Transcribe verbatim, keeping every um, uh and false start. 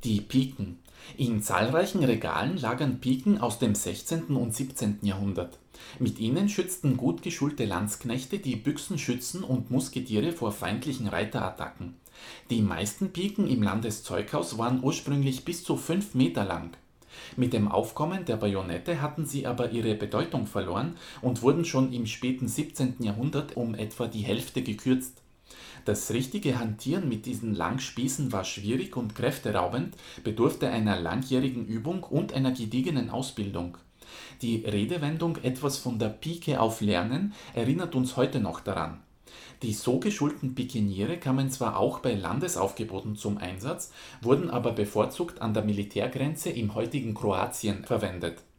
Die Piken. In zahlreichen Regalen lagern Piken aus dem sechzehnten und siebzehnten Jahrhundert. Mit ihnen schützten gut geschulte Landsknechte die Büchsenschützen und Musketiere vor feindlichen Reiterattacken. Die meisten Piken im Landeszeughaus waren ursprünglich bis zu fünf Meter lang. Mit dem Aufkommen der Bajonette hatten sie aber ihre Bedeutung verloren und wurden schon im späten siebzehnten Jahrhundert um etwa die Hälfte gekürzt. Das richtige Hantieren mit diesen Langspießen war schwierig und kräfteraubend, bedurfte einer langjährigen Übung und einer gediegenen Ausbildung. Die Redewendung „etwas von der Pike auf lernen“ erinnert uns heute noch daran. Die so geschulten Pikeniere kamen zwar auch bei Landesaufgeboten zum Einsatz, wurden aber bevorzugt an der Militärgrenze im heutigen Kroatien verwendet